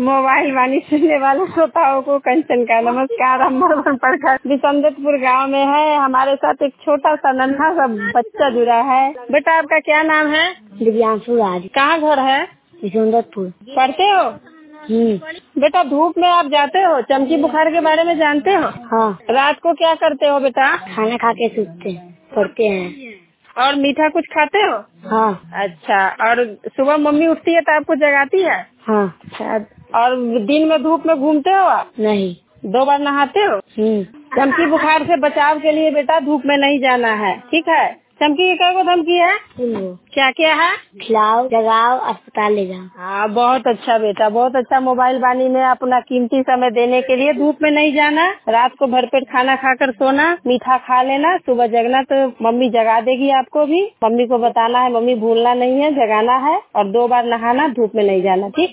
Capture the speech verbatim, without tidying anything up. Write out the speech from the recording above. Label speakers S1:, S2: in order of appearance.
S1: Mobile वाणी सुनने वाले श्रोताओं को कंचन का नमस्कार। हम मरवन पड़कर बिसंदतपुर गांव में है। हमारे साथ एक छोटा सा नन्हा सा बच्चा जुड़ा है। बेटा आपका क्या नाम है?
S2: दिव्यांशु राज।
S1: कहाँ घर है?
S2: बिसंदतपुर।
S1: पढ़ते हो?
S2: हम्म।
S1: बेटा धूप में आप जाते हो? चमकी बुखार के बारे में जानते हो?
S2: हाँ।
S1: रात को क्या करते हो बेटा?
S2: खाना खा के सोते हैं, पढ़ते हैं।
S1: और मीठा कुछ खाते हो?
S2: हाँ।
S1: अच्छा, और सुबह मम्मी उठती है तो आपको जगाती है?
S2: हाँ।
S1: अच्छा, और दिन में धूप में घूमते हो आप?
S2: नहीं।
S1: दो बार नहाते हो?
S2: हम्म।
S1: चमकी बुखार से बचाव के लिए बेटा धूप में नहीं जाना है, ठीक है? चमकी की क्या धमकी है? क्या क्या है?
S2: खिलाओ, जगाओ, अस्पताल ले जाओ।
S1: हाँ, बहुत अच्छा बेटा, बहुत अच्छा। मोबाइल वाणी में अपना कीमती समय देने के लिए धूप में नहीं जाना, रात को भरपेट खाना खाकर सोना, मीठा खा लेना, सुबह जगना तो मम्मी जगा देगी आपको भी। मम्मी को बताना है, मम्मी भूलना नहीं है, जगाना है, और दो बार नहाना, धूप में नहीं जाना, ठीक?